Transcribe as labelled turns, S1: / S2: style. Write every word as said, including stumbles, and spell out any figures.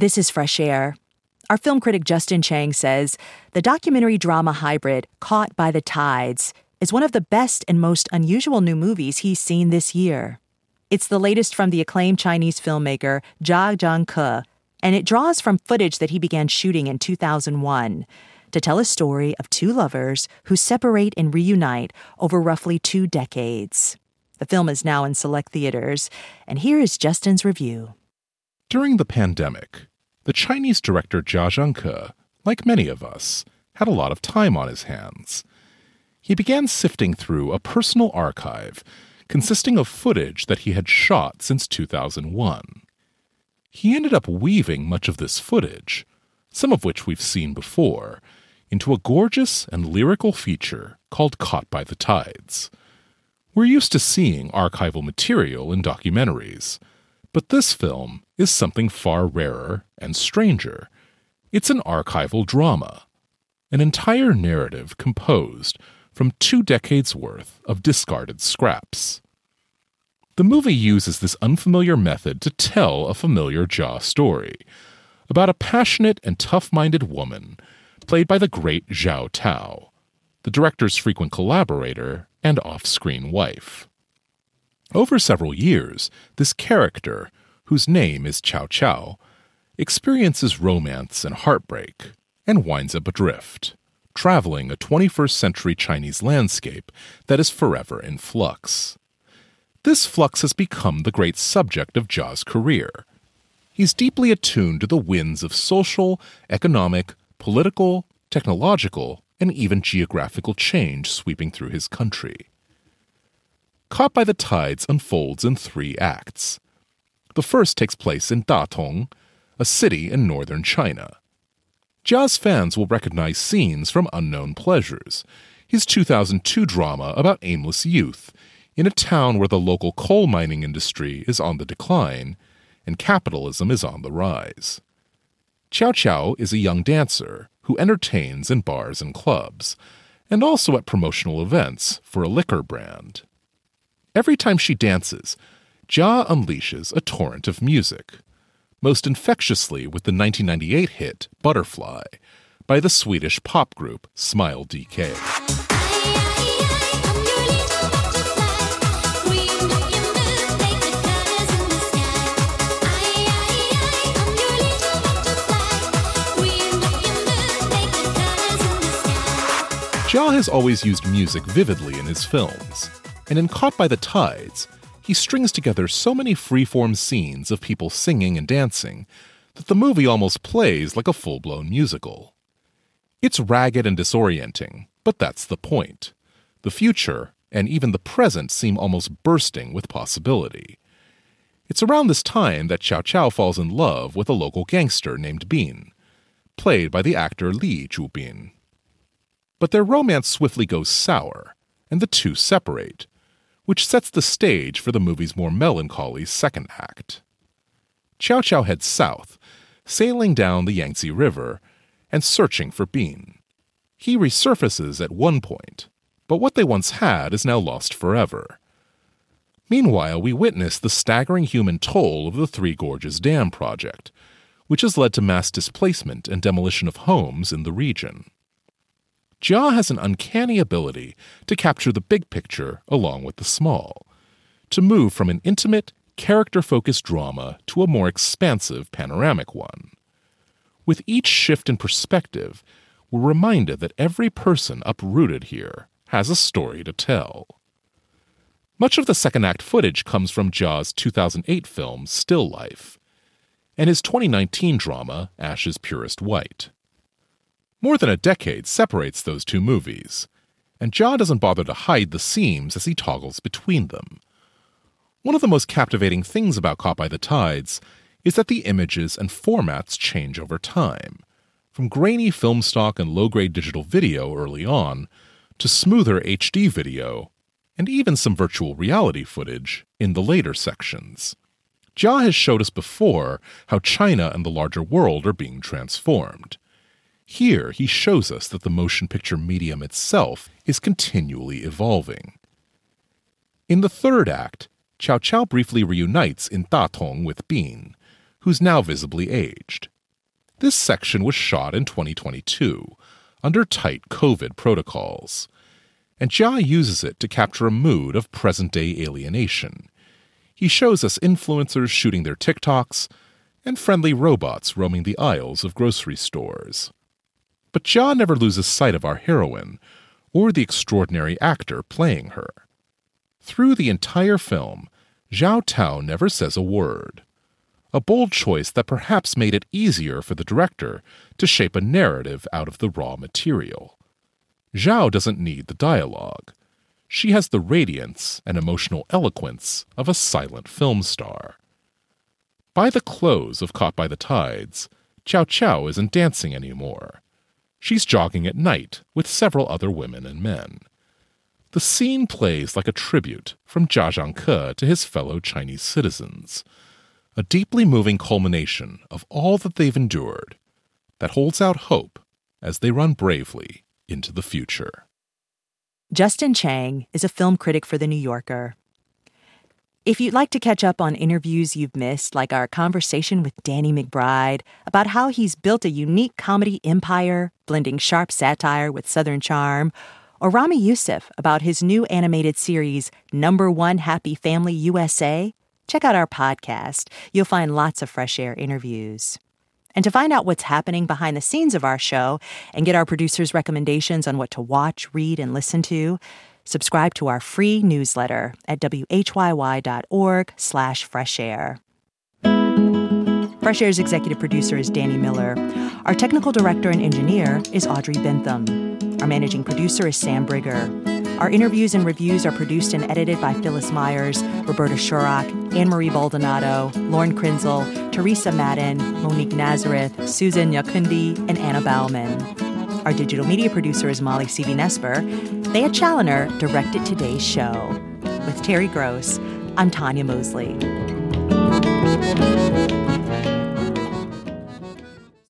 S1: This is Fresh Air. Our film critic Justin Chang says the documentary drama hybrid Caught by the Tides is one of the best and most unusual new movies he's seen this year. It's the latest from the acclaimed Chinese filmmaker Jia Zhangke, and it draws from footage that he began shooting in two thousand one to tell a story of two lovers who separate and reunite over roughly two decades. The film is now in select theaters, and here is Justin's review.
S2: During the pandemic, the Chinese director Jia Zhangke, like many of us, had a lot of time on his hands. He began sifting through a personal archive consisting of footage that he had shot since two thousand one. He ended up weaving much of this footage, some of which we've seen before, into a gorgeous and lyrical feature called Caught by the Tides. We're used to seeing archival material in documentaries, but this film is something far rarer and stranger. It's an archival drama, an entire narrative composed from two decades' worth of discarded scraps. The movie uses this unfamiliar method to tell a familiar Jia story about a passionate and tough-minded woman played by the great Zhao Tao, the director's frequent collaborator and off-screen wife. Over several years, this character, whose name is Cao Cao, experiences romance and heartbreak and winds up adrift, traveling a twenty-first century Chinese landscape that is forever in flux. This flux has become the great subject of Jia's career. He's deeply attuned to the winds of social, economic, political, technological, and even geographical change sweeping through his country. Caught by the Tides unfolds in three acts. The first takes place in Datong, a city in northern China. Jia's fans will recognize scenes from Unknown Pleasures, his two thousand two drama about aimless youth in a town where the local coal mining industry is on the decline and capitalism is on the rise. Cao Cao is a young dancer who entertains in bars and clubs, and also at promotional events for a liquor brand. Every time she dances, Jia unleashes a torrent of music, most infectiously with the nineteen ninety-eight hit Butterfly by the Swedish pop group Smile D K. Jia has always used music vividly in his films, and in Caught by the Tides, he strings together so many free-form scenes of people singing and dancing that the movie almost plays like a full-blown musical. It's ragged and disorienting, but that's the point. The future and even the present seem almost bursting with possibility. It's around this time that Cao Cao falls in love with a local gangster named Bin, played by the actor Li Zhubin. But their romance swiftly goes sour, and the two separate, which sets the stage for the movie's more melancholy second act. Cao Cao heads south, sailing down the Yangtze River and searching for Bin. He resurfaces at one point, but what they once had is now lost forever. Meanwhile, we witness the staggering human toll of the Three Gorges Dam project, which has led to mass displacement and demolition of homes in the region. Jia has an uncanny ability to capture the big picture along with the small, to move from an intimate, character-focused drama to a more expansive panoramic one. With each shift in perspective, we're reminded that every person uprooted here has a story to tell. Much of the second act footage comes from Jia's two thousand eight film Still Life, and his twenty nineteen drama Ashes Purest White. More than a decade separates those two movies, and Jia doesn't bother to hide the seams as he toggles between them. One of the most captivating things about Caught by the Tides is that the images and formats change over time, from grainy film stock and low-grade digital video early on to smoother H D video and even some virtual reality footage in the later sections. Jia has showed us before how China and the larger world are being transformed. Here, he shows us that the motion picture medium itself is continually evolving. In the third act, Cao Cao briefly reunites in Datong with Bin, who's now visibly aged, This section was shot in twenty twenty-two, under tight COVID protocols, and Jia uses it to capture a mood of present-day alienation. He shows us influencers shooting their TikToks and friendly robots roaming the aisles of grocery stores. But Jia never loses sight of our heroine or the extraordinary actor playing her. Through the entire film, Zhao Tao never says a word, a bold choice that perhaps made it easier for the director to shape a narrative out of the raw material. Zhao doesn't need the dialogue. She has the radiance and emotional eloquence of a silent film star. By the close of Caught by the Tides, Chow Chow isn't dancing anymore. She's jogging at night with several other women and men. The scene plays like a tribute from Jia Zhangke to his fellow Chinese citizens, a deeply moving culmination of all that they've endured that holds out hope as they run bravely into the future.
S1: Justin Chang is a film critic for The New Yorker. If you'd like to catch up on interviews you've missed, like our conversation with Danny McBride about how he's built a unique comedy empire, blending sharp satire with Southern charm, or Rami Youssef about his new animated series, Number One Happy Family U S A, check out our podcast. You'll find lots of Fresh Air interviews. And to find out what's happening behind the scenes of our show and get our producers' recommendations on what to watch, read, and listen to, subscribe to our free newsletter at whyy.org slash fresh air. Fresh Air's executive producer is Danny Miller. Our technical director and engineer is Audrey Bentham. Our managing producer is Sam Brigger. Our interviews and reviews are produced and edited by Phyllis Myers, Roberta Shurock, Anne-Marie Baldonado, Lauren Krinzel, Teresa Madden, Monique Nazareth, Susan Nyakundi, and Anna Bauman. Our digital media producer is Molly Seavy-Nesper. Thea Challoner directed today's show. With Terry Gross, I'm Tanya Mosley.